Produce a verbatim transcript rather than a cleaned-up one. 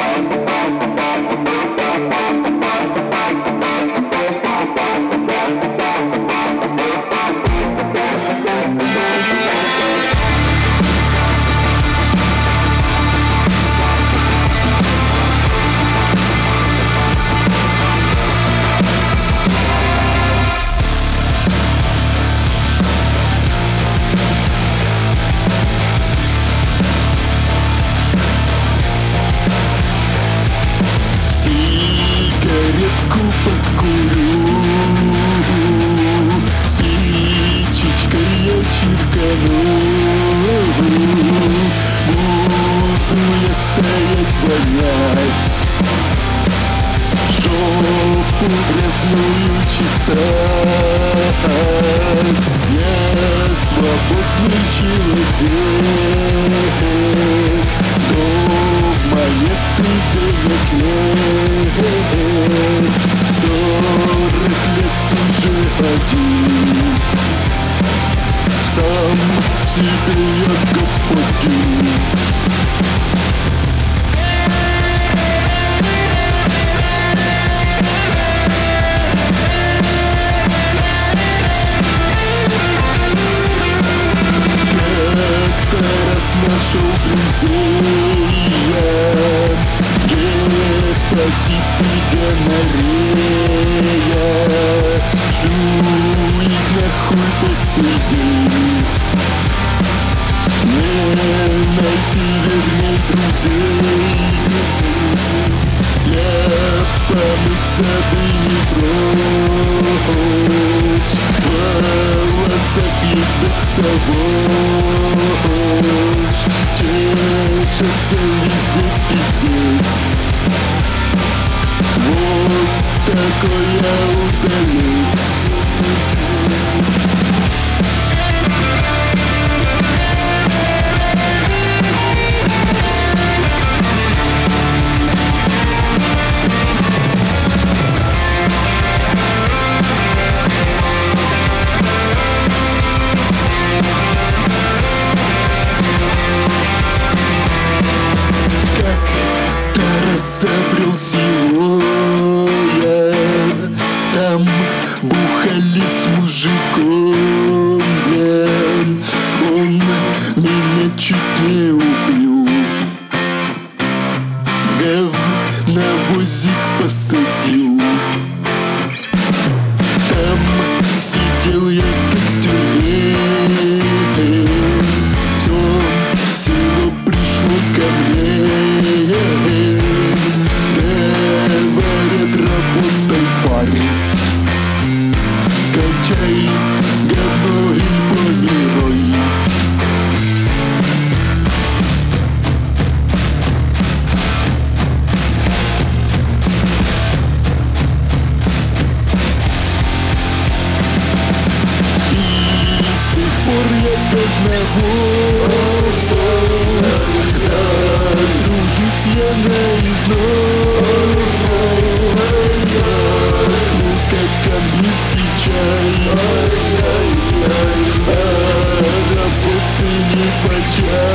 Подкурю, спичечкой я чиркану. Буду я стоять вонять, жопу грязную чесать. Я свободный человек, дома нет и денег нет. Сорок лет уже один, сам себе я господин. Как-то раз нашел друзей я, гепатит и гонорея. Шлю их нахуй по сей день. Не найти верней друзей. Я помыться бы не прочь, в волосах ебется вождь. Чешется везде пиздец. Вот такой я удалец. Забрел село я, там бухали с мужиком я. Он меня чуть не убил, в говновозик посадил. Там сидел я как в тюрьме, все село пришло ко мне. Работай, тварь, качай говно и помирай. И с тех пор я говновоз, дружусь я наизнос. Как английский чай, а работы не по чай.